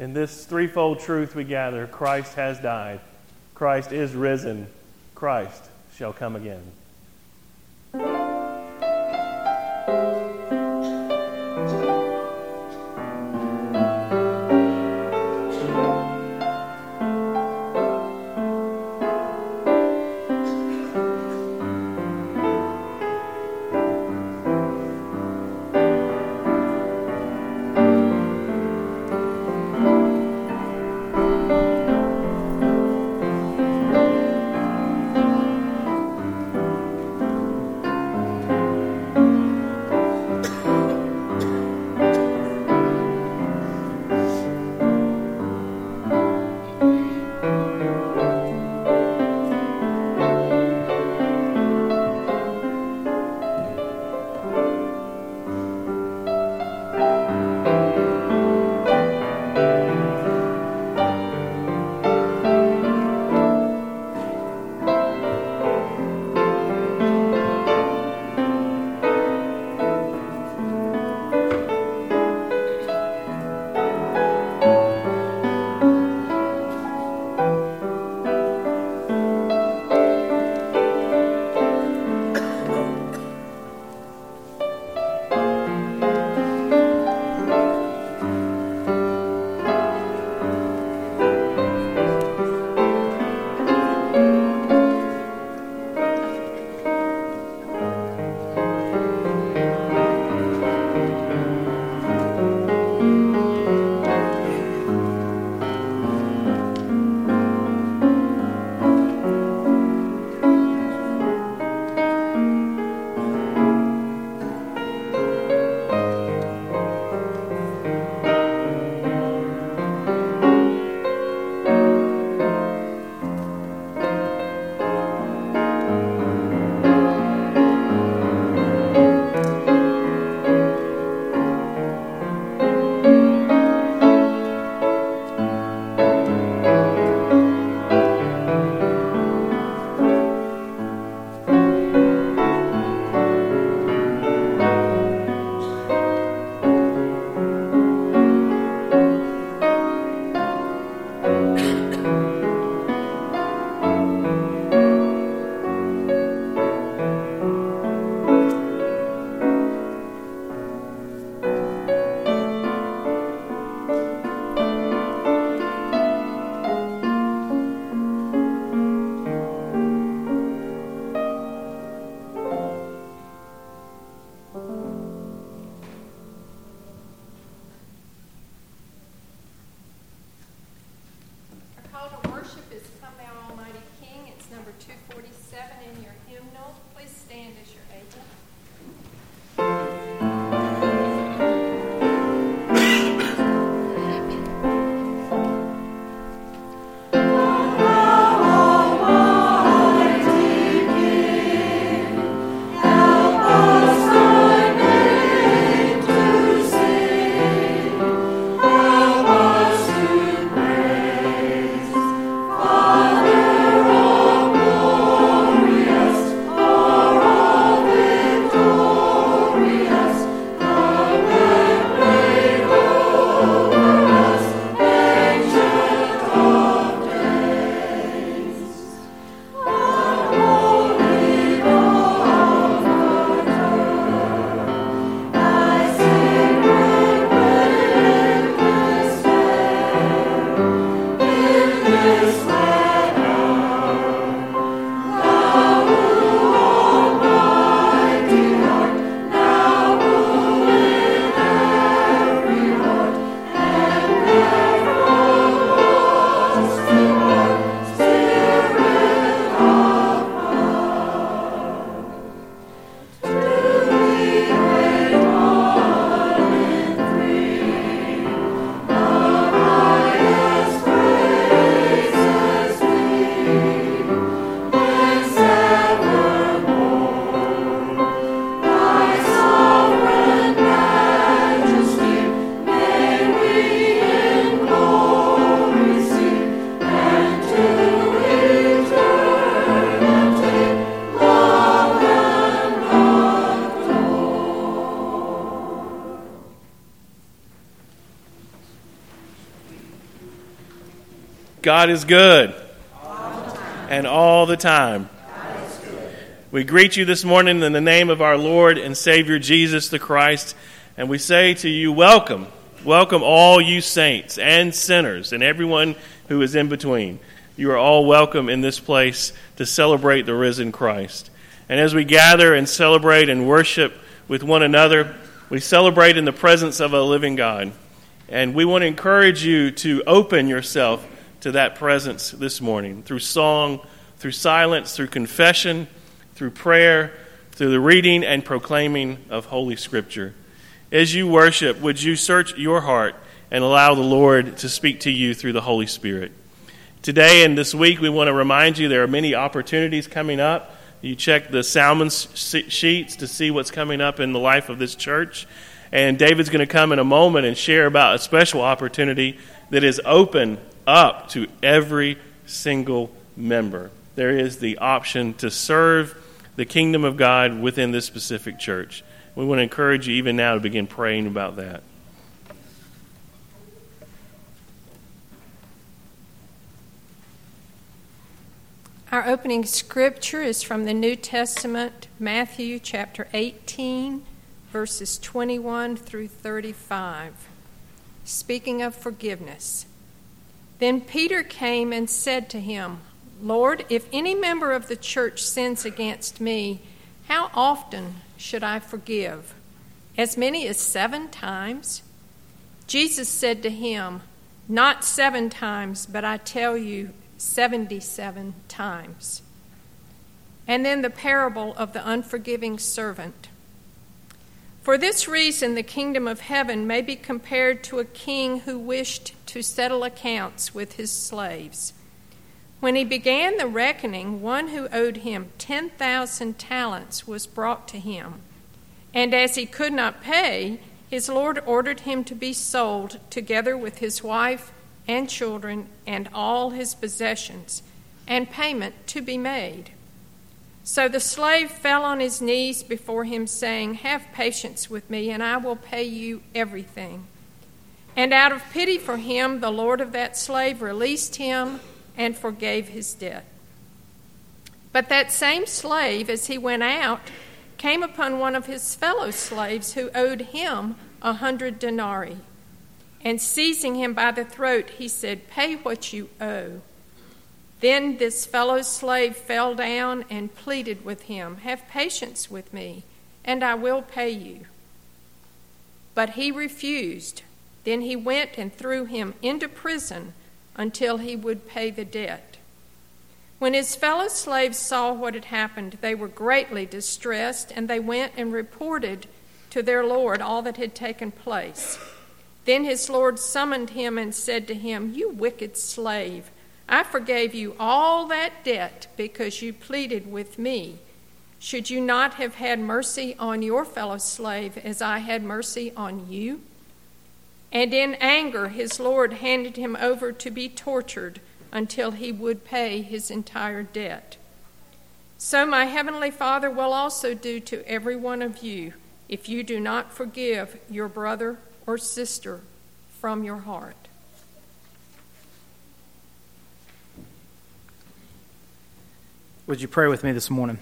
In this threefold truth we gather: Christ has died, Christ is risen, Christ shall come again. God is good. And all the time. We greet you this morning in the name of our Lord and Savior Jesus the Christ, and we say to you, welcome. Welcome all you saints and sinners and everyone who is in between. You are all welcome in this place to celebrate the risen Christ. And as we gather and celebrate and worship with one another, we celebrate in the presence of a living God. And we want to encourage you to open yourself to that presence this morning through song, through silence, through confession, through prayer, through the reading and proclaiming of Holy Scripture. As you worship, would you search your heart and allow the Lord to speak to you through the Holy Spirit? Today and this week, we want to remind you there are many opportunities coming up. You check the Salmon sheets to see what's coming up in the life of this church. And David's going to come in a moment and share about a special opportunity that is open up to every single member. There is the option to serve the kingdom of God within this specific church. We want to encourage you even now to begin praying about that. Our opening scripture is from the New Testament, Matthew chapter 18, verses 21 through 35. Speaking of forgiveness. Then Peter came and said to him, Lord, if any member of the church sins against me, how often should I forgive? As many as 7 times? Jesus said to him, Not 7 times, but I tell you, 77 times. And then the parable of the unforgiving servant. For this reason, the kingdom of heaven may be compared to a king who wished to settle accounts with his slaves. When he began the reckoning, one who owed him 10,000 talents was brought to him. And as he could not pay, his Lord ordered him to be sold, together with his wife and children and all his possessions, and payment to be made. So the slave fell on his knees before him, saying, Have patience with me, and I will pay you everything. And out of pity for him, the Lord of that slave released him and forgave his debt. But that same slave, as he went out, came upon one of his fellow slaves who owed him 100 denarii. And seizing him by the throat, he said, Pay what you owe. Then this fellow slave fell down and pleaded with him, Have patience with me, and I will pay you. But he refused. Then he went and threw him into prison until he would pay the debt. When his fellow slaves saw what had happened, they were greatly distressed, and they went and reported to their Lord all that had taken place. Then his Lord summoned him and said to him, You wicked slave, I forgave you all that debt because you pleaded with me. Should you not have had mercy on your fellow slave as I had mercy on you? And in anger his Lord handed him over to be tortured until he would pay his entire debt. So my heavenly Father will also do to every one of you if you do not forgive your brother or sister from your heart. Would you pray with me this morning?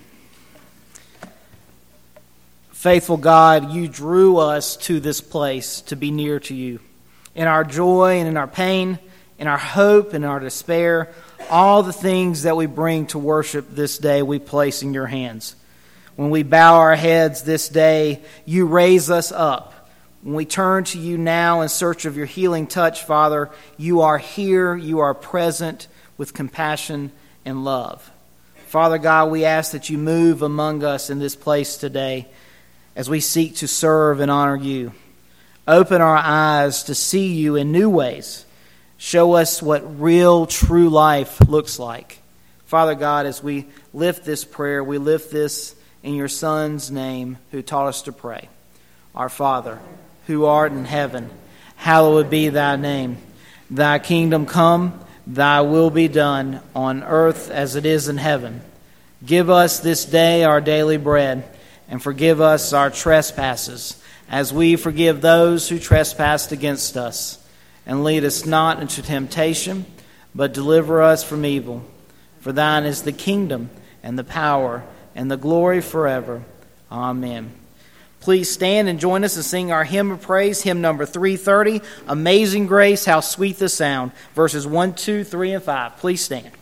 Faithful God, you drew us to this place to be near to you. In our joy and in our pain, in our hope and our despair, all the things that we bring to worship this day we place in your hands. When we bow our heads this day, you raise us up. When we turn to you now in search of your healing touch, Father, you are here, you are present with compassion and love. Father God, we ask that you move among us in this place today as we seek to serve and honor you. Open our eyes to see you in new ways. Show us what real, true life looks like. Father God, as we lift this prayer, we lift this in your Son's name who taught us to pray. Our Father, who art in heaven, hallowed be thy name. Thy kingdom come, thy will be done on earth as it is in heaven. Give us this day our daily bread, and forgive us our trespasses, as we forgive those who trespass against us. And lead us not into temptation, but deliver us from evil. For thine is the kingdom and the power and the glory forever. Amen. Please stand and join us and sing our hymn of praise, hymn number 330, Amazing Grace, How Sweet the Sound, verses 1, 2, 3, and 5. Please stand.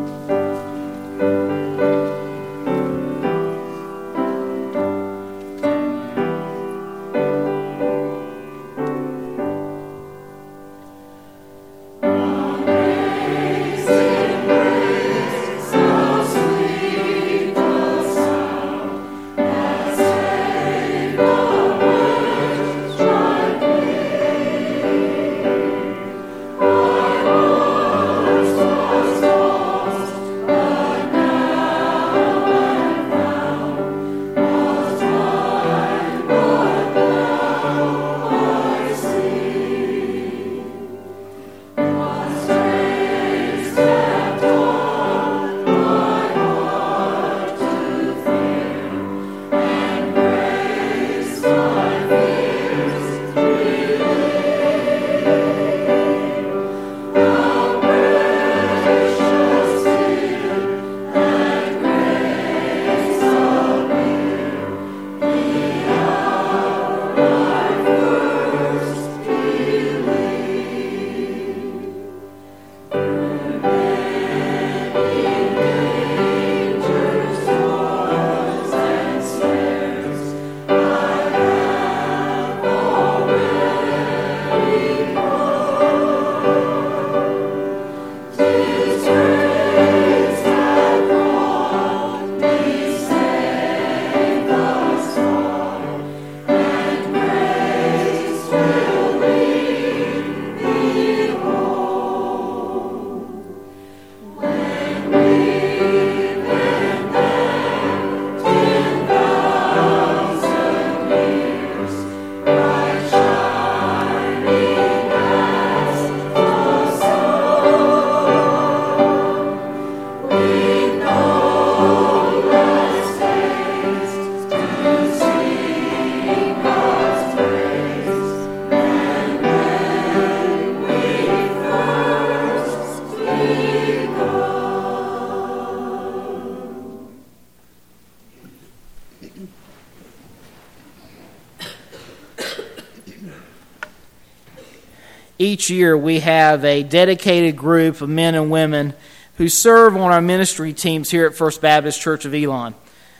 Each year we have a dedicated group of men and women who serve on our ministry teams here at First Baptist Church of Elon.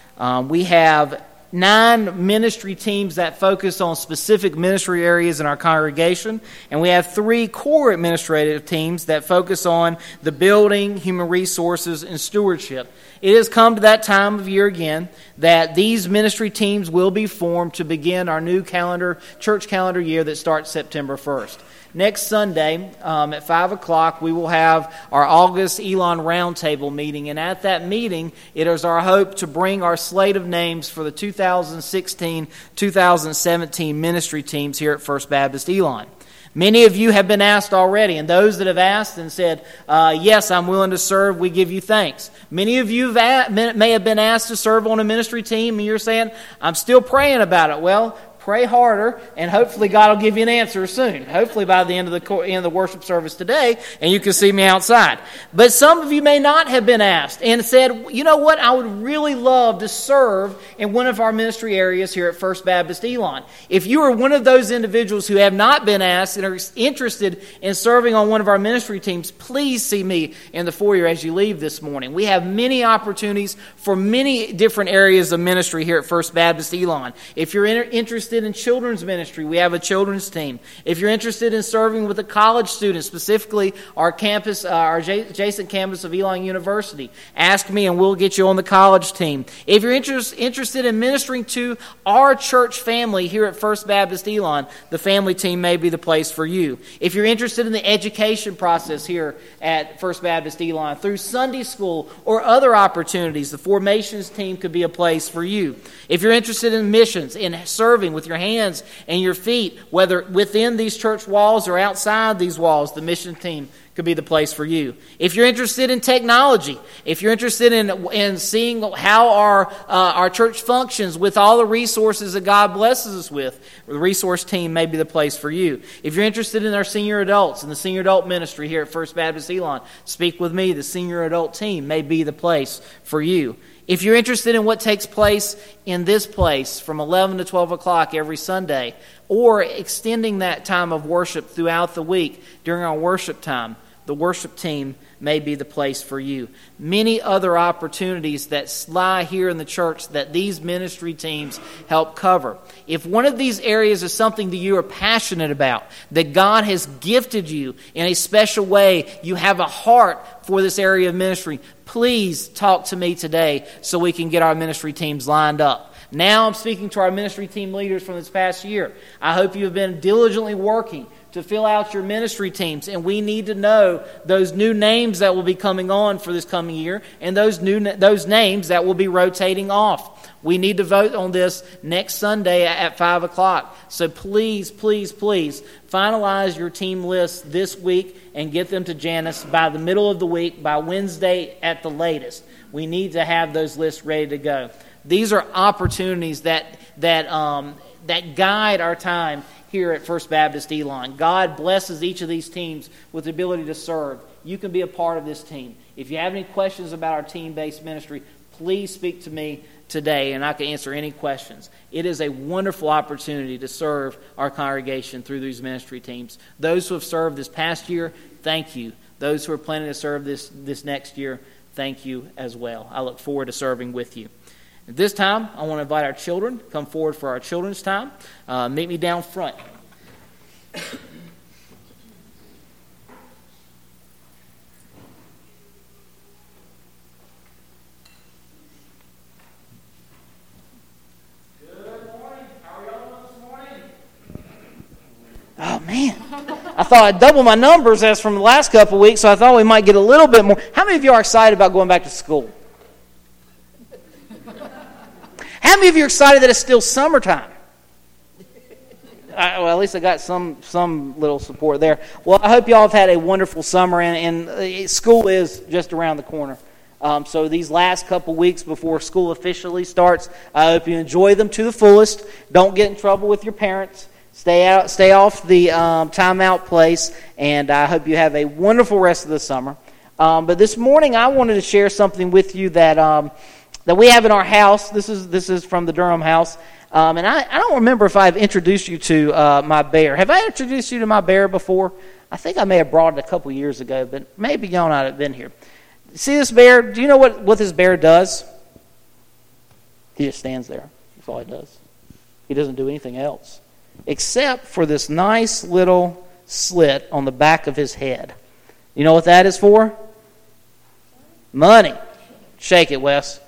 We have 9 ministry teams that focus on specific ministry areas in our congregation, and we have 3 core administrative teams that focus on the building, human resources, and stewardship. It has come to that time of year again that these ministry teams will be formed to begin our new church calendar year that starts September 1st. Next Sunday at 5 o'clock, we will have our August Elon Roundtable meeting. And at that meeting, it is our hope to bring our slate of names for the 2016-2017 ministry teams here at First Baptist Elon. Many of you have been asked already, and those that have asked and said, yes, I'm willing to serve, we give you thanks. Many of you may have been asked to serve on a ministry team, and you're saying, I'm still praying about it. Well, pray harder, and hopefully God will give you an answer soon. Hopefully by the end of the worship service today, and you can see me outside. But some of you may not have been asked and said, you know what, I would really love to serve in one of our ministry areas here at First Baptist Elon. If you are one of those individuals who have not been asked and are interested in serving on one of our ministry teams, please see me in the foyer as you leave this morning. We have many opportunities for many different areas of ministry here at First Baptist Elon. If you're interested in children's ministry, we have a children's team. If you're interested in serving with the college students, specifically our campus, our adjacent campus of Elon University, ask me and we'll get you on the college team. If you're interested in ministering to our church family here at First Baptist Elon, the family team may be the place for you. If you're interested in the education process here at First Baptist Elon through Sunday school or other opportunities, the formations team could be a place for you. If you're interested in missions, in serving with your hands and your feet, whether within these church walls or outside these walls, the mission team could be the place for you. If you're interested in technology, if you're interested in seeing how our church functions with all the resources that God blesses us with, the resource team may be the place for you. If you're interested in our senior adults and the senior adult ministry here at First Baptist Elon, speak with me. The senior adult team may be the place for you. If you're interested in what takes place in this place from 11 to 12 o'clock every Sunday, or extending that time of worship throughout the week during our worship time, the worship team may be the place for you. Many other opportunities that lie here in the church that these ministry teams help cover. If one of these areas is something that you are passionate about, that God has gifted you in a special way, you have a heart for this area of ministry, please talk to me today so we can get our ministry teams lined up. Now I'm speaking to our ministry team leaders from this past year. I hope you have been diligently working to fill out your ministry teams, and we need to know those new names that will be coming on for this coming year and those names that will be rotating off. We need to vote on this next Sunday at 5 o'clock. So please, please, please finalize your team list this week and get them to Janice by the middle of the week, by Wednesday at the latest. We need to have those lists ready to go. These are opportunities that guide our time here at First Baptist Elon. God blesses each of these teams with the ability to serve. You can be a part of this team. If you have any questions about our team-based ministry, please speak to me today and I can answer any questions. It is a wonderful opportunity to serve our congregation through these ministry teams. Those who have served this past year, thank you. Those who are planning to serve this next year, thank you as well. I look forward to serving with you. At this time, I want to invite our children to come forward for our children's time. Meet me down front. Oh, man. I thought I'd double my numbers as from the last couple of weeks, so I thought we might get a little bit more. How many of you are excited about going back to school? How many of you are excited that it's still summertime? Well, at least I got some little support there. Well, I hope you all have had a wonderful summer, and school is just around the corner. So these last couple weeks before school officially starts, I hope you enjoy them to the fullest. Don't get in trouble with your parents. Stay off the timeout place, and I hope you have a wonderful rest of the summer. But this morning, I wanted to share something with you that we have in our house. This is from the Durham house. And I don't remember if I've introduced you to my bear. Have I introduced you to my bear before? I think I may have brought it a couple years ago, but maybe y'all not have been here. See this bear? Do you know what this bear does? He just stands there. That's all he does. He doesn't do anything else, except for this nice little slit on the back of his head. You know what that is for? Money. Shake it, Wes.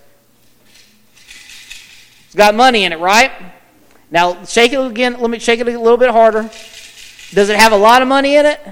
It's got money in it, right? Now, shake it again. Let me shake it a little bit harder. Does it have a lot of money in it?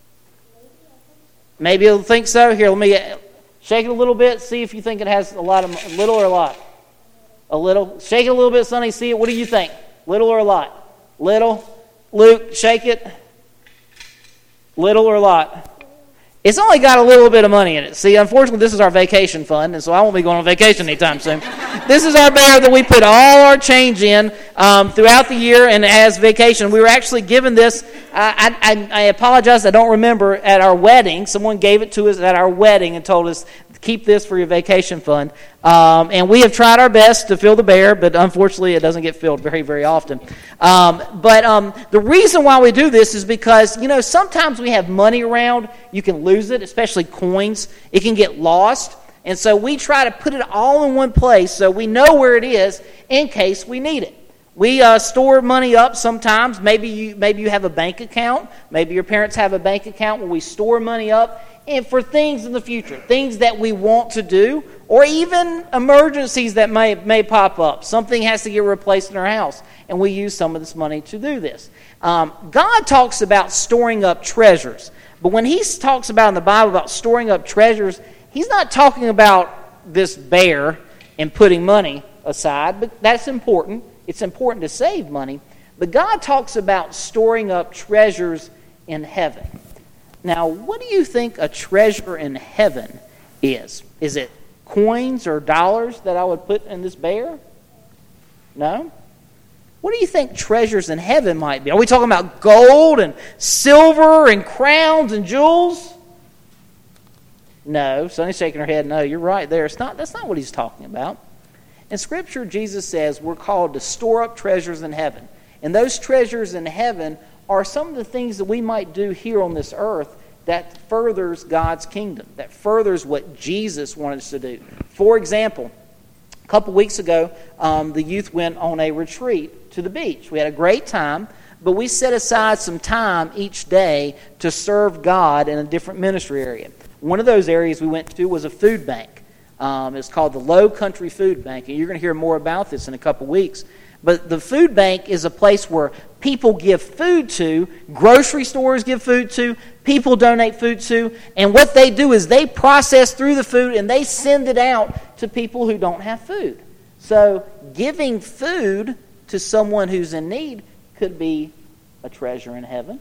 Maybe you'll think so. Here, let me shake it a little bit. See if you think it has a little or a lot. A little. Shake it a little bit, Sonny. See it. What do you think? Little or a lot? Little. Luke, shake it. Little or a lot? It's only got a little bit of money in it. See, unfortunately, this is our vacation fund, and so I won't be going on vacation anytime soon. This is our bear that we put all our change in throughout the year and as vacation. We were actually given this. I apologize, I don't remember, at our wedding. Someone gave it to us at our wedding and told us, keep this for your vacation fund. And we have tried our best to fill the bear, but unfortunately it doesn't get filled very, very often. But the reason why we do this is because, sometimes we have money around. You can lose it, especially coins. It can get lost. And so we try to put it all in one place so we know where it is in case we need it. We store money up sometimes. Maybe you have a bank account. Maybe your parents have a bank account where we store money up and for things in the future, things that we want to do, or even emergencies that may pop up. Something has to get replaced in our house, and we use some of this money to do this. God talks about storing up treasures, but when he talks about in the Bible about storing up treasures, he's not talking about this bear and putting money aside, but that's important. It's important to save money, but God talks about storing up treasures in heaven. Now, what do you think a treasure in heaven is? Is it coins or dollars that I would put in this bear? No? What do you think treasures in heaven might be? Are we talking about gold and silver and crowns and jewels? No. Sonny's shaking her head. No, you're right there. That's not what he's talking about. In Scripture, Jesus says we're called to store up treasures in heaven. And those treasures in heaven are some of the things that we might do here on this earth that furthers God's kingdom, that furthers what Jesus wanted us to do. For example, a couple weeks ago, the youth went on a retreat to the beach. We had a great time, but we set aside some time each day to serve God in a different ministry area. One of those areas we went to was a food bank. It's called the Low Country Food Bank, and you're going to hear more about this in a couple weeks. But the food bank is a place where people give food to, grocery stores give food to, people donate food to, and what they do is they process through the food and they send it out to people who don't have food. So giving food to someone who's in need could be a treasure in heaven.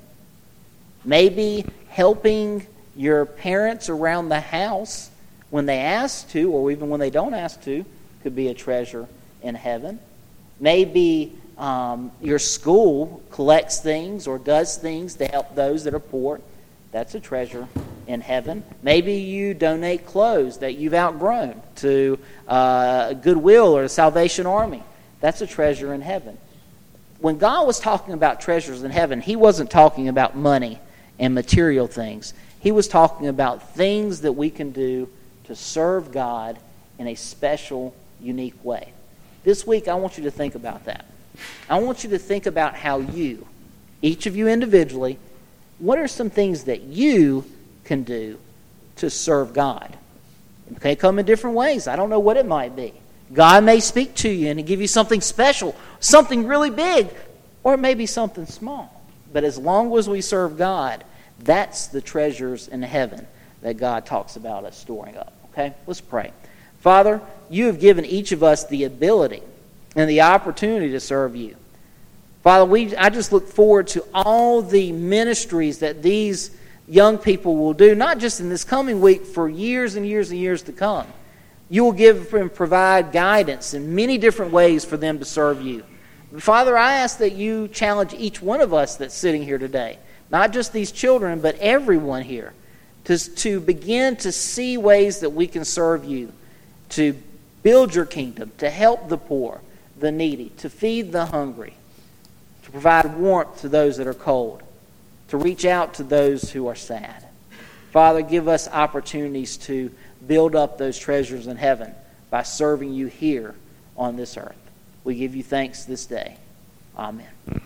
Maybe helping your parents around the house when they ask to, or even when they don't ask to, could be a treasure in heaven. Maybe your school collects things or does things to help those that are poor. That's a treasure in heaven. Maybe you donate clothes that you've outgrown to Goodwill or the Salvation Army. That's a treasure in heaven. When God was talking about treasures in heaven, he wasn't talking about money and material things. He was talking about things that we can do to serve God in a special, unique way. This week, I want you to think about that. I want you to think about how you, each of you individually, what are some things that you can do to serve God? It may come in different ways. I don't know what it might be. God may speak to you and give you something special, something really big, or it may be something small. But as long as we serve God, that's the treasures in heaven that God talks about us storing up. Okay? Let's pray. Father, you have given each of us the ability and the opportunity to serve you. Father, I just look forward to all the ministries that these young people will do, not just in this coming week, for years and years and years to come. You will give and provide guidance in many different ways for them to serve you. Father, I ask that you challenge each one of us that's sitting here today, not just these children, but everyone here, to begin to see ways that we can serve you, to build your kingdom, to help the poor, the needy, to feed the hungry, to provide warmth to those that are cold, to reach out to those who are sad. Father, give us opportunities to build up those treasures in heaven by serving you here on this earth. We give you thanks this day. Amen.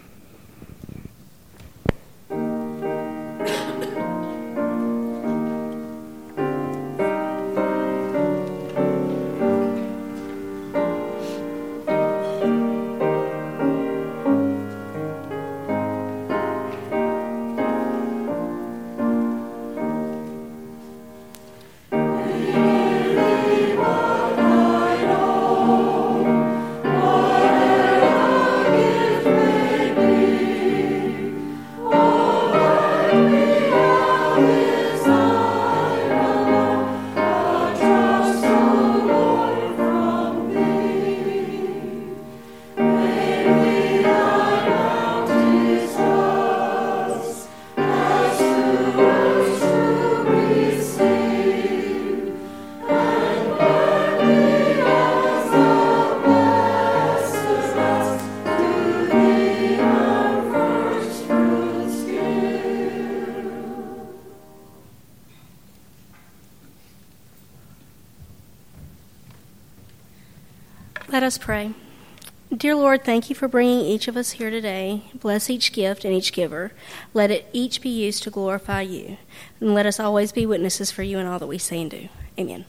Let us pray. Dear Lord, thank you for bringing each of us here today. Bless each gift and each giver. Let it each be used to glorify you. And let us always be witnesses for you in all that we say and do. Amen.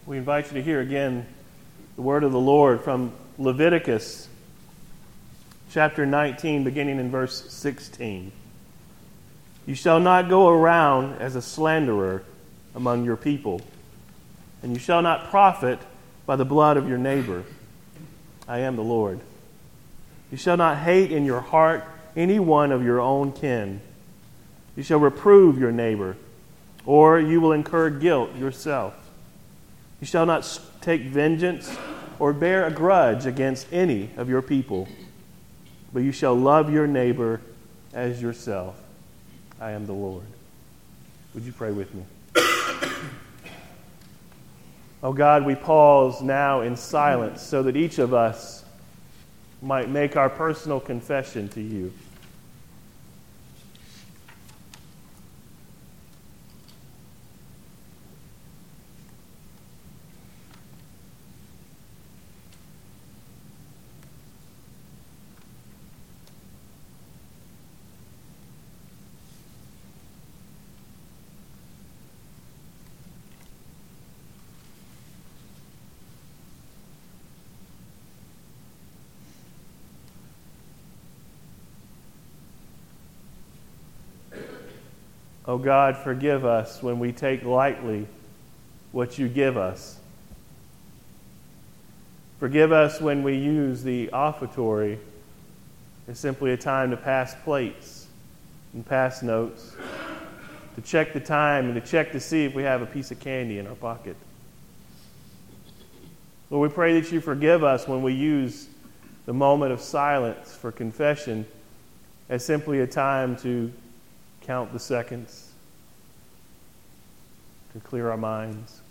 we invite you to hear again the word of the Lord from Leviticus chapter 19, beginning in verse 16. You shall not go around as a slanderer among your people, and you shall not profit by the blood of your neighbor. I am the Lord. You shall not hate in your heart any one of your own kin. You shall reprove your neighbor, or you will incur guilt yourself. You shall not take vengeance or bear a grudge against any of your people, but you shall love your neighbor as yourself. I am the Lord. Would you pray with me? Oh God, we pause now in silence so that each of us might make our personal confession to you. Oh God, forgive us when we take lightly what you give us. Forgive us when we use the offertory as simply a time to pass plates and pass notes, to check the time and to check to see if we have a piece of candy in our pocket. Lord, we pray that you forgive us when we use the moment of silence for confession as simply a time to count the seconds, to clear our minds.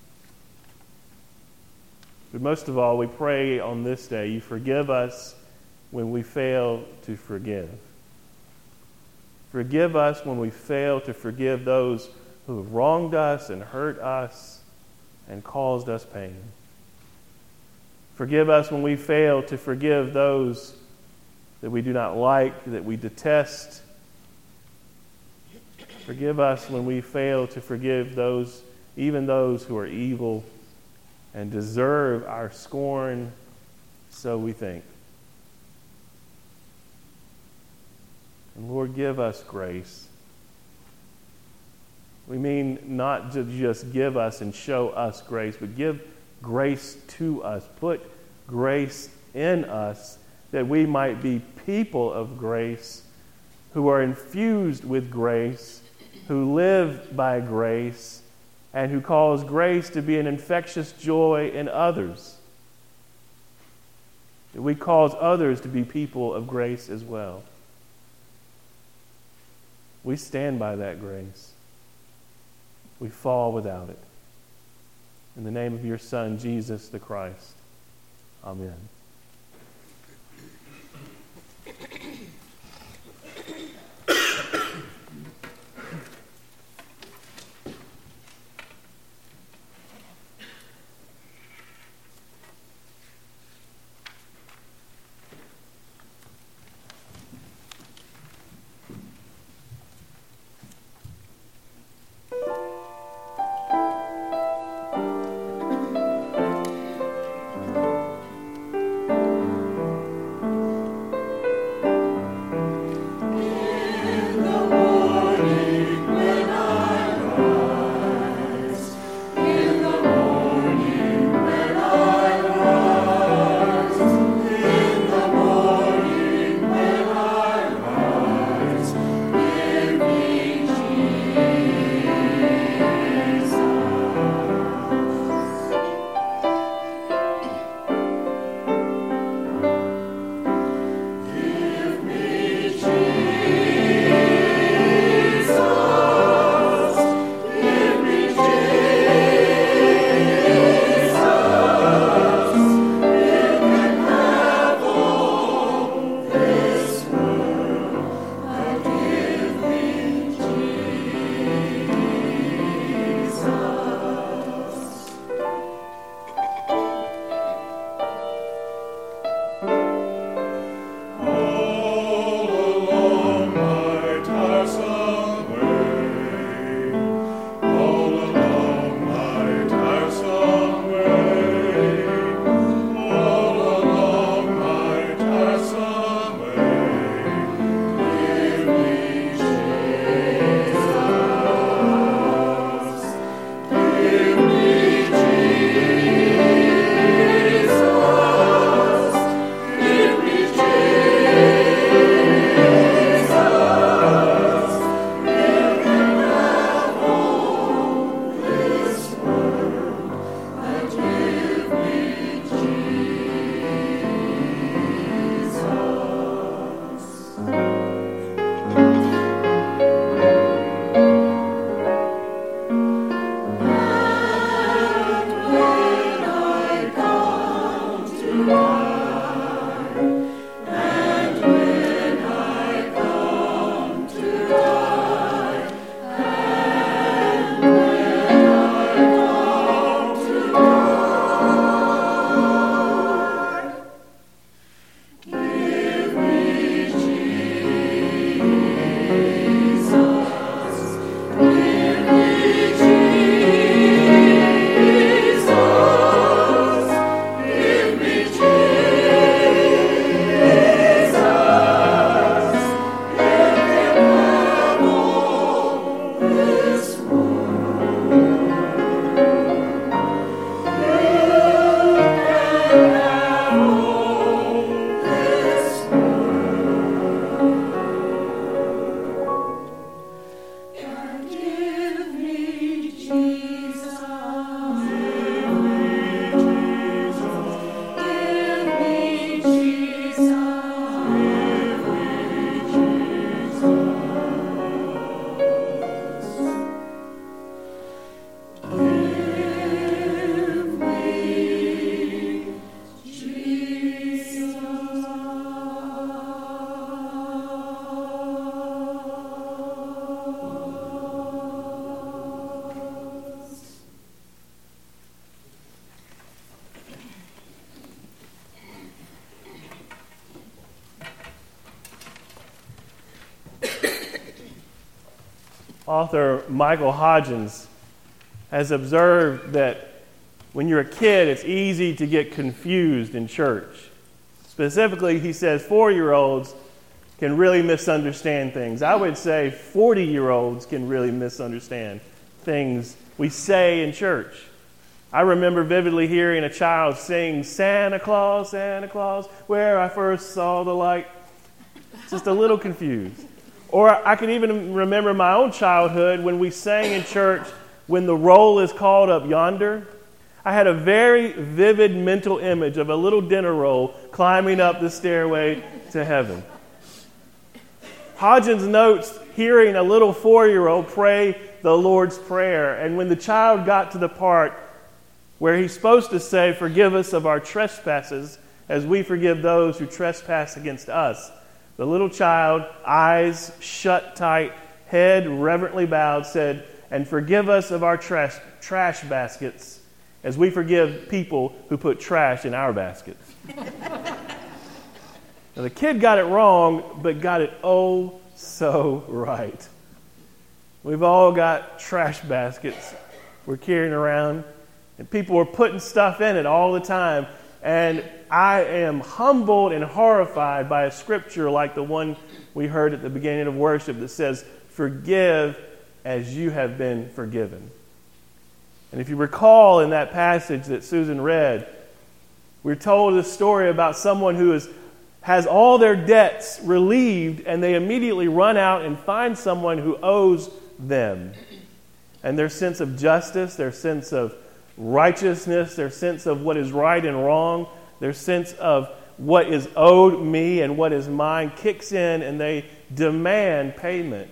But most of all, we pray on this day, you forgive us when we fail to forgive. Forgive us when we fail to forgive those who have wronged us and hurt us and caused us pain. Forgive us when we fail to forgive those that we do not like, that we detest. Forgive us when we fail to forgive those, even those who are evil and deserve our scorn, so we think. And Lord, give us grace. We mean not to just give us and show us grace, but give grace to us. Put grace in us that we might be people of grace who are infused with grace, who live by grace, and who cause grace to be an infectious joy in others. That we cause others to be people of grace as well. We stand by that grace. We fall without it. In the name of your Son, Jesus the Christ. Amen. author Michael Hodgins has observed that when you're a kid, it's easy to get confused in church. Specifically, he says 4-year-olds can really misunderstand things. I would say 40-year-olds can really misunderstand things we say in church. I remember vividly hearing a child sing, "Santa Claus, Santa Claus, where I first saw the light." Just a little confused. Or I can even remember my own childhood when we sang in church, "When the roll is called up yonder." I had a very vivid mental image of a little dinner roll climbing up the stairway to heaven. Hodgins notes hearing a little 4-year-old pray the Lord's Prayer, and when the child got to the part where he's supposed to say, "Forgive us of our trespasses as we forgive those who trespass against us," the little child, eyes shut tight, head reverently bowed, said, "And forgive us of our trash baskets as we forgive people who put trash in our baskets." Now, the kid got it wrong, but got it oh so right. We've all got trash baskets we're carrying around, and people are putting stuff in it all the time. And I am humbled and horrified by a scripture like the one we heard at the beginning of worship that says, "Forgive as you have been forgiven." And if you recall in that passage that Susan read, we're told a story about someone who has all their debts relieved, and they immediately run out and find someone who owes them. And their sense of justice, their sense of righteousness, their sense of what is right and wrong, their sense of what is owed me and what is mine kicks in, and they demand payment.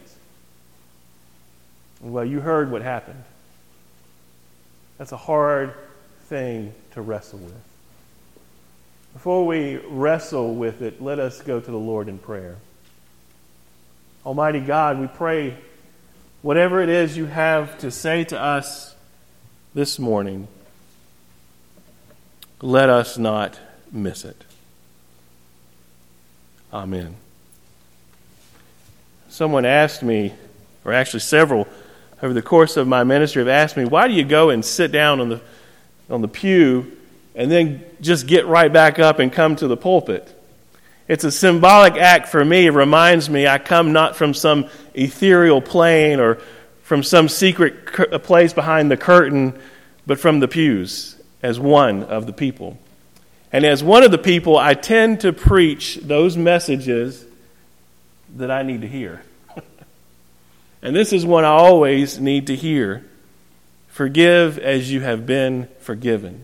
Well, you heard what happened. That's a hard thing to wrestle with. Before we wrestle with it, let us go to the Lord in prayer. Almighty God, we pray whatever it is you have to say to us this morning, let us not miss it. Amen. Someone asked me, or actually several over the course of my ministry have asked me, why do you go and sit down on the pew and then just get right back up and come to the pulpit? It's a symbolic act for me. It reminds me I come not from some ethereal plane or from some secret place behind the curtain, but from the pews as one of the people. And as one of the people, I tend to preach those messages that I need to hear. And this is one I always need to hear. Forgive as you have been forgiven.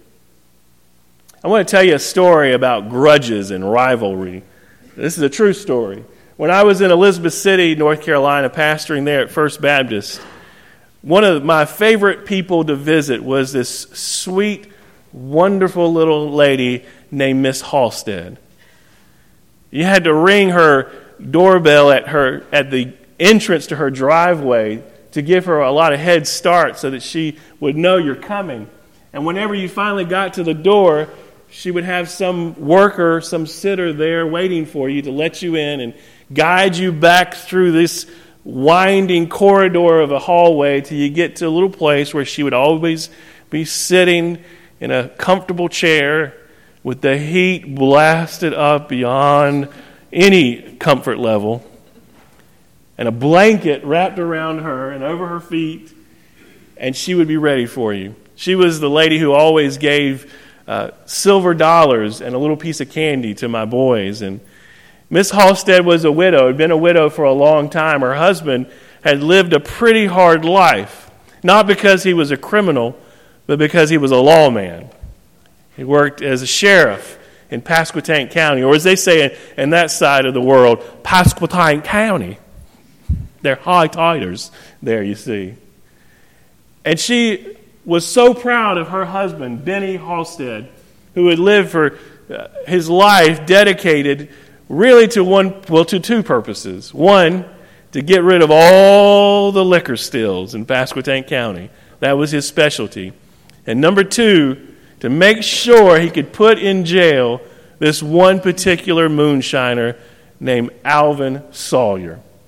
I want to tell you a story about grudges and rivalry. This is a true story. When I was in Elizabeth City, North Carolina, pastoring there at First Baptist, one of my favorite people to visit was this sweet, wonderful little lady named Miss Halstead. You had to ring her doorbell at the entrance to her driveway to give her a lot of head start so that she would know you're coming. And whenever you finally got to the door, she would have some worker, some sitter there waiting for you to let you in and guide you back through this winding corridor of a hallway till you get to a little place where she would always be sitting in a comfortable chair with the heat blasted up beyond any comfort level, and a blanket wrapped around her and over her feet, and she would be ready for you. She was the lady who always gave silver dollars and a little piece of candy to my boys. And Miss Halstead was a widow, had been a widow for a long time. Her husband had lived a pretty hard life, not because he was a criminal, but because he was a lawman. He worked as a sheriff in Pasquotank County, or as they say in that side of the world, Pasquotank County. They're high-tiders there, you see. And she was so proud of her husband, Benny Halstead, who had lived for his life dedicated really to two purposes. One, to get rid of all the liquor stills in Pasquotank County. That was his specialty. And number two, to make sure he could put in jail this one particular moonshiner named Alvin Sawyer.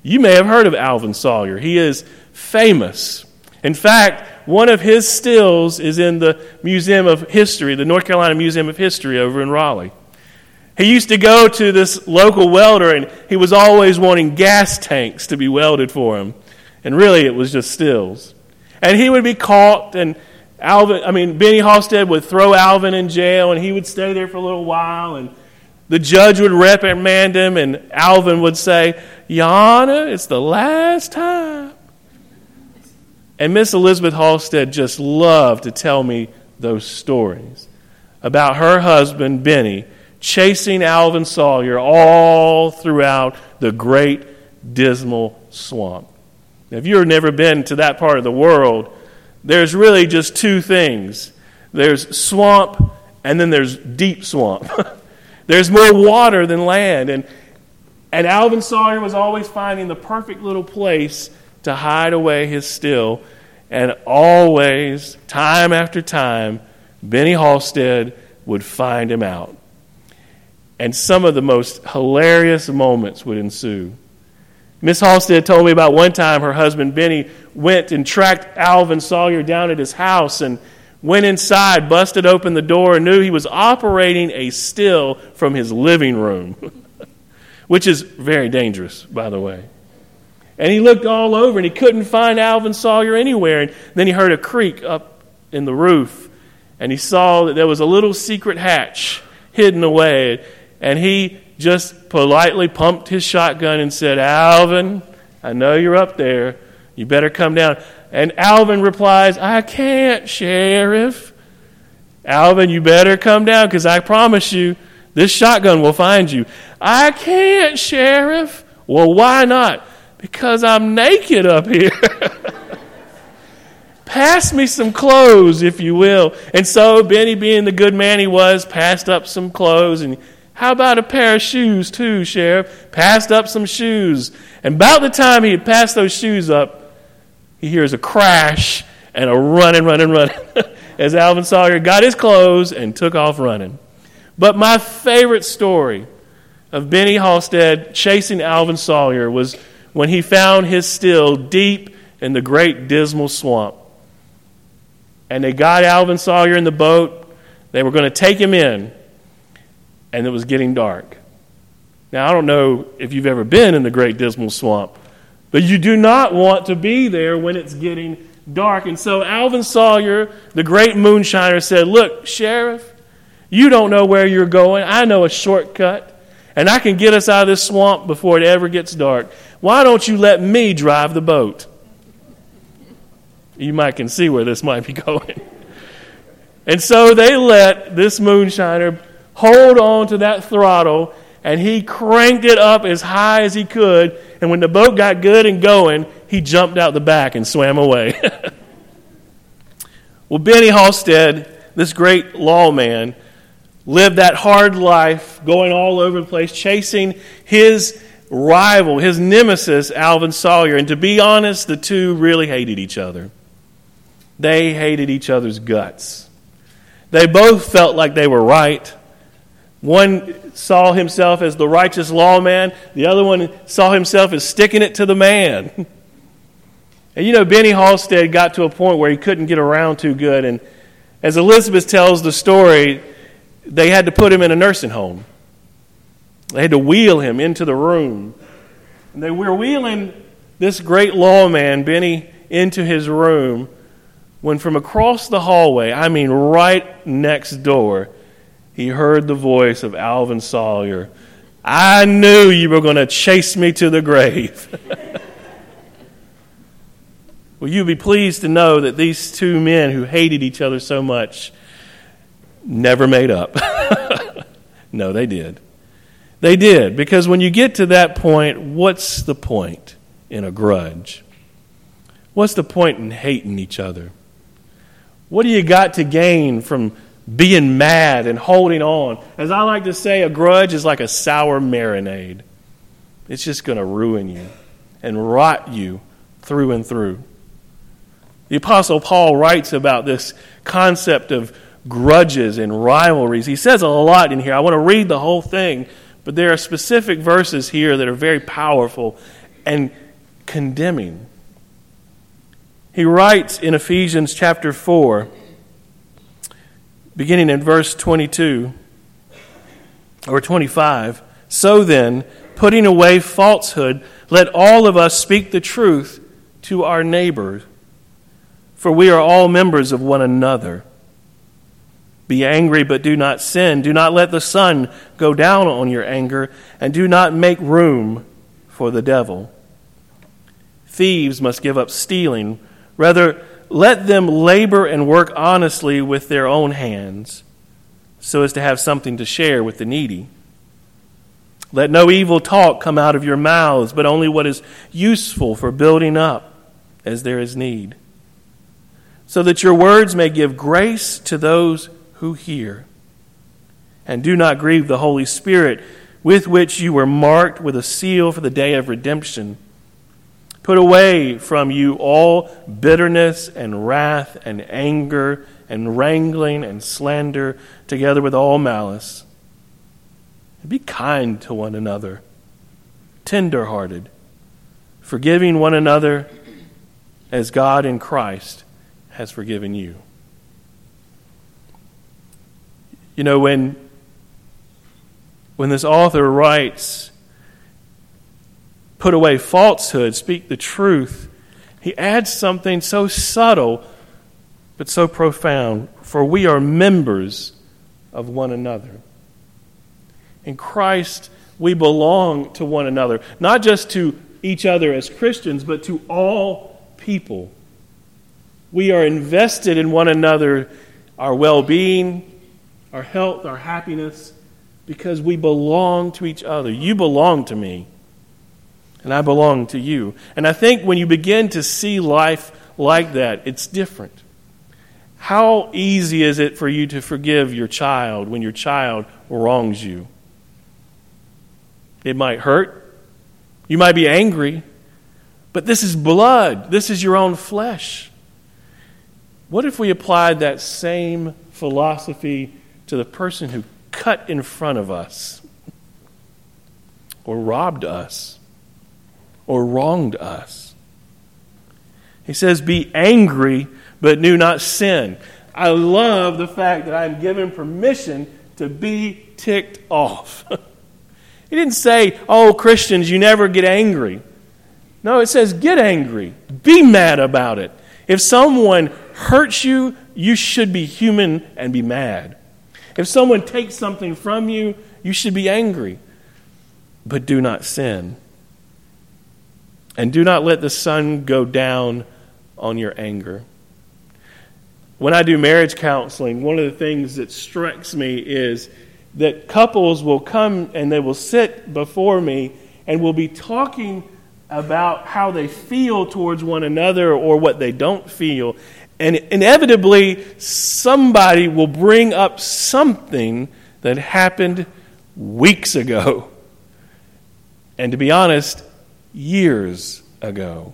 You may have heard of Alvin Sawyer. He is famous. In fact, one of his stills is in the Museum of History, the North Carolina Museum of History over in Raleigh. He used to go to this local welder, and he was always wanting gas tanks to be welded for him. And really, it was just stills. And he would be caught, and Benny Halstead would throw Alvin in jail, and he would stay there for a little while, and the judge would reprimand him, and Alvin would say, "Your Honor, it's the last time." And Miss Elizabeth Halstead just loved to tell me those stories about her husband, Benny, chasing Alvin Sawyer all throughout the great dismal swamp. Now, if you've never been to that part of the world, there's really just two things. There's swamp, and then there's deep swamp. There's more water than land. And Alvin Sawyer was always finding the perfect little place to hide away his still. And always, time after time, Benny Halstead would find him out. And some of the most hilarious moments would ensue. Miss Halstead told me about one time her husband Benny went and tracked Alvin Sawyer down at his house and went inside, busted open the door, and knew he was operating a still from his living room, which is very dangerous, by the way. And he looked all over, and he couldn't find Alvin Sawyer anywhere. And then he heard a creak up in the roof, and he saw that there was a little secret hatch hidden away. And he just politely pumped his shotgun and said, "Alvin, I know you're up there. You better come down." And Alvin replies, "I can't, Sheriff." "Alvin, you better come down, because I promise you, this shotgun will find you." "I can't, Sheriff." "Well, why not?" "Because I'm naked up here." "Pass me some clothes, if you will." And so Benny, being the good man he was, passed up some clothes. And "How about a pair of shoes too, Sheriff?" Passed up some shoes. And about the time he had passed those shoes up, he hears a crash and a running as Alvin Sawyer got his clothes and took off running. But my favorite story of Benny Halstead chasing Alvin Sawyer was when he found his still deep in the great dismal swamp. And they got Alvin Sawyer in the boat. They were going to take him in, and it was getting dark. Now, I don't know if you've ever been in the great dismal swamp, but you do not want to be there when it's getting dark. And so Alvin Sawyer, the great moonshiner, said, "Look, Sheriff, you don't know where you're going. I know a shortcut, and I can get us out of this swamp before it ever gets dark. Why don't you let me drive the boat?" You might can see where this might be going. And so they let this moonshiner hold on to that throttle, and he cranked it up as high as he could. And when the boat got good and going, he jumped out the back and swam away. Well, Benny Halstead, this great lawman, lived that hard life, going all over the place, chasing his rival, his nemesis, Alvin Sawyer. And to be honest, the two really hated each other. They hated each other's guts. They both felt like they were right. One saw himself as the righteous lawman. The other one saw himself as sticking it to the man. And Benny Halstead got to a point where he couldn't get around too good. And as Elizabeth tells the story, they had to put him in a nursing home. They had to wheel him into the room. And they were wheeling this great lawman, Benny, into his room, when from across the hallway, right next door, he heard the voice of Alvin Sawyer. "I knew you were going to chase me to the grave." Well, you'll be pleased to know that these two men who hated each other so much never made up. No, they did. They did, because when you get to that point, what's the point in a grudge? What's the point in hating each other? What do you got to gain from being mad and holding on? As I like to say, a grudge is like a sour marinade. It's just going to ruin you and rot you through and through. The Apostle Paul writes about this concept of grudges and rivalries. He says a lot in here. I want to read the whole thing, but there are specific verses here that are very powerful. and condemning. He writes in Ephesians chapter 4, beginning in verse 22 or 25, "So then, putting away falsehood, let all of us speak the truth to our neighbor, for we are all members of one another. Be angry, but do not sin. Do not let the sun go down on your anger, and do not make room for the devil. Thieves must give up stealing. Rather, let them labor and work honestly with their own hands, so as to have something to share with the needy. Let no evil talk come out of your mouths, but only what is useful for building up as there is need, so that your words may give grace to those who hear. And do not grieve the Holy Spirit, with which you were marked with a seal for the day of redemption. Put away from you all bitterness and wrath and anger and wrangling and slander, together with all malice. And be kind to one another, tender-hearted, forgiving one another as God in Christ has forgiven you." You know, when this author writes, "Put away falsehood, speak the truth," he adds something so subtle but so profound. "For we are members of one another." In Christ, we belong to one another, not just to each other as Christians, but to all people. We are invested in one another, our well-being, our health, our happiness, because we belong to each other. You belong to me, and I belong to you. And I think when you begin to see life like that, it's different. How easy is it for you to forgive your child when your child wrongs you? It might hurt. You might be angry. But this is blood. This is your own flesh. What if we applied that same philosophy to the person who cut in front of us, or robbed us, or wronged us? He says, "Be angry, but do not sin." I love the fact that I'm given permission to be ticked off. He didn't say, "Oh, Christians, you never get angry." No, it says, get angry. Be mad about it. If someone hurts you, you should be human and be mad. If someone takes something from you, you should be angry. But do not sin. And do not let the sun go down on your anger. When I do marriage counseling, one of the things that strikes me is that couples will come and they will sit before me and will be talking about how they feel towards one another or what they don't feel. And inevitably, somebody will bring up something that happened weeks ago. And to be honest, years ago.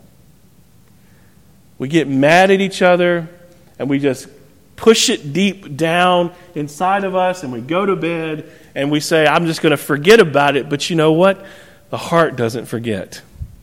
We get mad at each other and we just push it deep down inside of us, and we go to bed and we say, "I'm just going to forget about it." But you know what? The heart doesn't forget.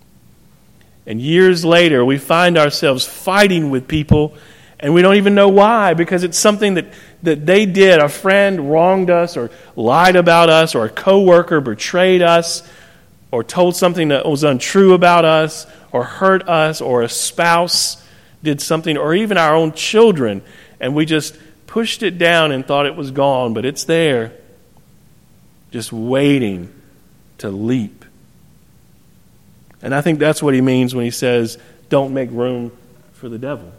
And years later, we find ourselves fighting with people, and we don't even know why, because it's something that they did. A friend wronged us or lied about us, or a coworker betrayed us, or told something that was untrue about us, or hurt us, or a spouse did something, or even our own children. And we just pushed it down and thought it was gone, but it's there, just waiting to leap. And I think that's what he means when he says, don't make room for the devil.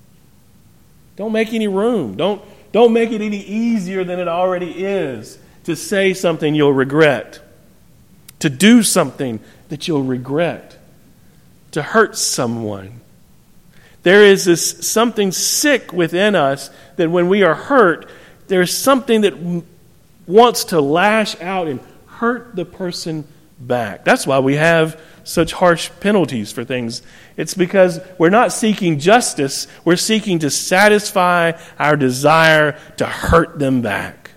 Don't make any room. Don't make it any easier than it already is to say something you'll regret, to do something that you'll regret, to hurt someone. There is this something sick within us that when we are hurt, there's something that wants to lash out and hurt the person back. That's why we have such harsh penalties for things. It's because we're not seeking justice. We're seeking to satisfy our desire to hurt them back,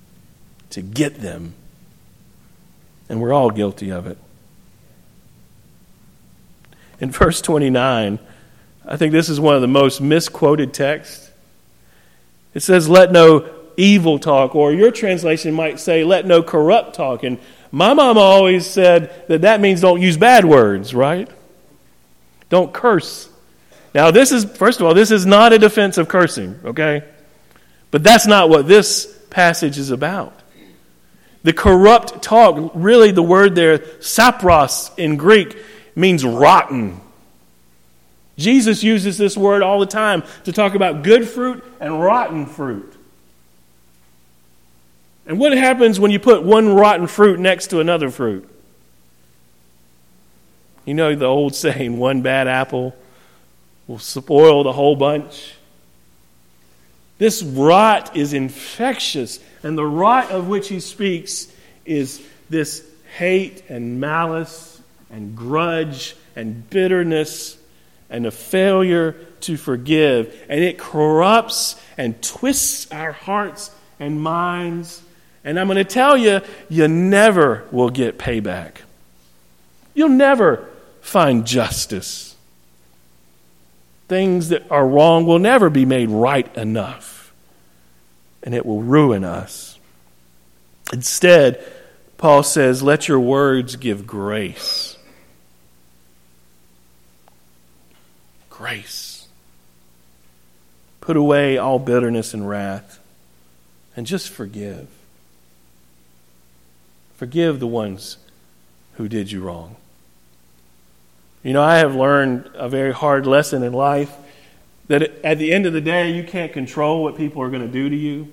to get them. And we're all guilty of it. in verse 29, I think this is one of the most misquoted texts. It says, let no evil talk, or your translation might say, let no corrupt talk. And my mama always said that means don't use bad words, right? Don't curse. Now, first of all, this is not a defense of cursing, okay? But that's not what this passage is about. The corrupt talk, really the word there, sapros in Greek, means rotten. Jesus uses this word all the time to talk about good fruit and rotten fruit. And what happens when you put one rotten fruit next to another fruit? You know the old saying, one bad apple will spoil the whole bunch. This rot is infectious, and the rot of which he speaks is this hate and malice and grudge and bitterness and a failure to forgive. And it corrupts and twists our hearts and minds. And I'm going to tell you, you never will get payback. You'll never find justice. Things that are wrong will never be made right enough. And it will ruin us. Instead, Paul says, let your words give grace. Grace. Put away all bitterness and wrath and just forgive. Forgive the ones who did you wrong. You know, I have learned a very hard lesson in life that at the end of the day, you can't control what people are going to do to you.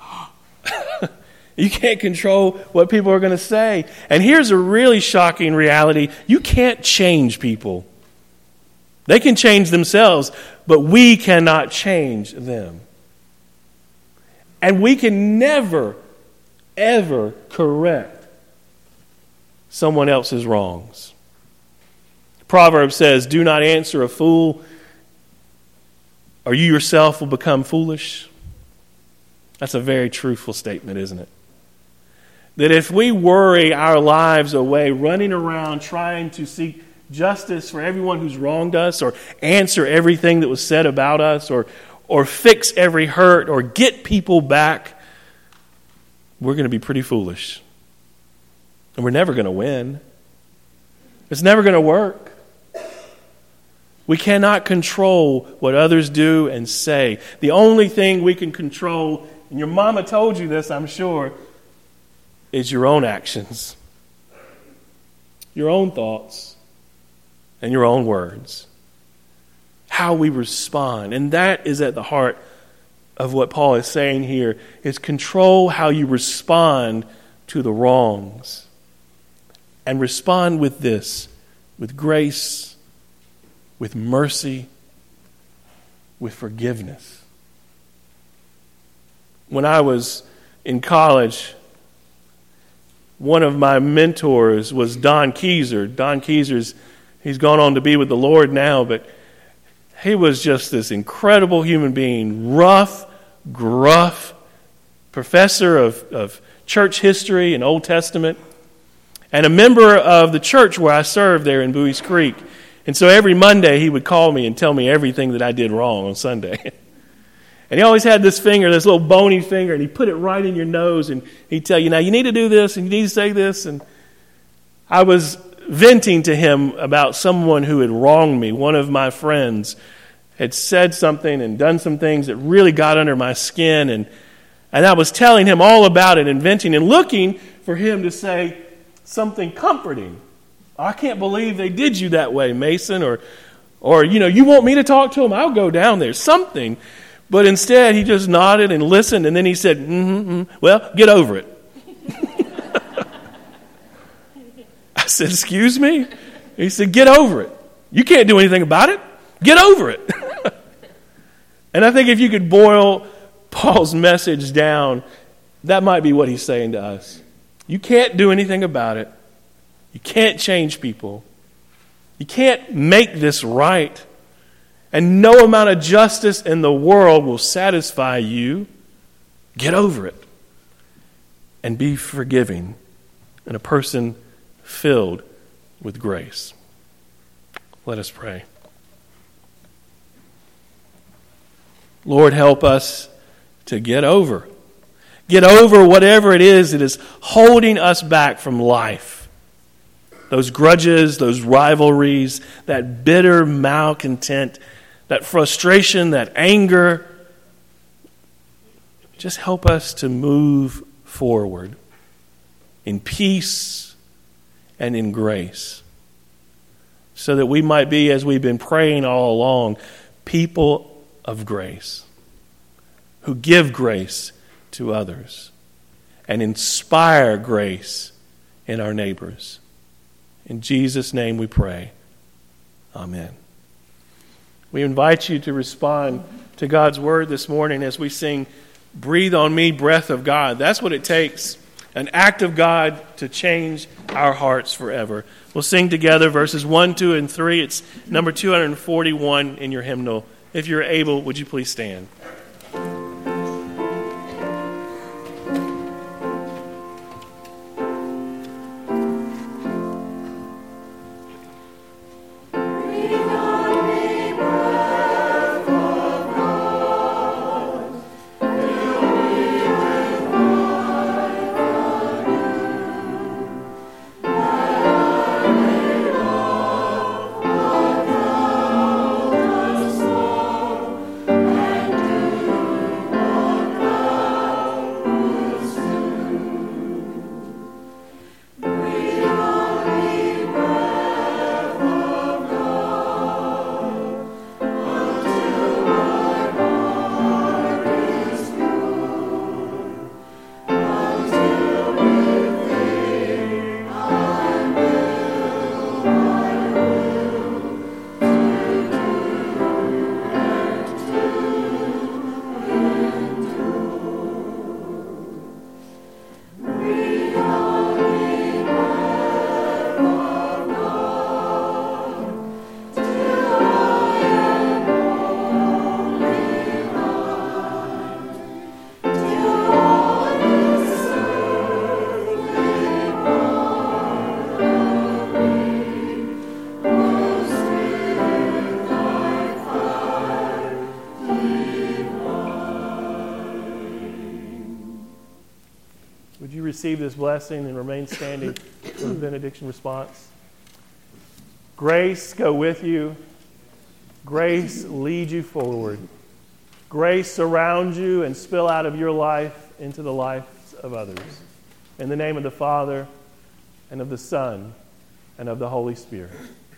You can't control what people are going to say. And here's a really shocking reality. You can't change people. They can change themselves, but we cannot change them. And we can never, ever correct someone else's wrongs. Proverbs says, do not answer a fool, or you yourself will become foolish. That's a very truthful statement, isn't it? That if we worry our lives away, running around trying to seek justice for everyone who's wronged us, or answer everything that was said about us, or fix every hurt, or get people back, we're going to be pretty foolish. And we're never going to win. It's never going to work. We cannot control what others do and say. The only thing we can control, and your mama told you this, I'm sure, is your own actions, your own thoughts, and your own words. How we respond. And that is at the heart of what Paul is saying here, is control how you respond to the wrongs. And respond with this, with grace, with mercy, with forgiveness. When I was in college, one of my mentors was Don Keyser. Don Keyser's, he's gone on to be with the Lord now, but he was just this incredible human being, rough, gruff, professor of church history and Old Testament, and a member of the church where I served there in Bowie's Creek. And so every Monday he would call me and tell me everything that I did wrong on Sunday. And he always had this finger, this little bony finger, and he put it right in your nose, and he'd tell you, now you need to do this, and you need to say this. And I was venting to him about someone who had wronged me. One of my friends had said something and done some things that really got under my skin, and I was telling him all about it and venting and looking for him to say something comforting. I can't believe they did you that way, Mason, or you want me to talk to him? I'll go down there, something. But instead, he just nodded and listened, and then he said, well, get over it. I said, excuse me? He said, get over it. You can't do anything about it. Get over it. And I think if you could boil Paul's message down, that might be what he's saying to us. You can't do anything about it. You can't change people. You can't make this right. And no amount of justice in the world will satisfy you. Get over it. And be forgiving. And a person filled with grace. Let us pray. Lord, help us to get over whatever it is that is holding us back from life. Those grudges, those rivalries, that bitter malcontent, that frustration, that anger. Just help us to move forward in peace and in grace, so that we might be, as we've been praying all along, people of grace, who give grace to others and inspire grace in our neighbors. In Jesus' name we pray. Amen. We invite you to respond to God's word this morning as we sing, "Breathe on Me, Breath of God." That's what it takes, an act of God to change our hearts forever. We'll sing together verses 1, 2, and 3. It's number 241 in your hymnal. If you're able, would you please stand? Would you receive this blessing and remain standing for the benediction response? Grace go with you. Grace lead you forward. Grace surround you and spill out of your life into the lives of others. In the name of the Father, and of the Son, and of the Holy Spirit.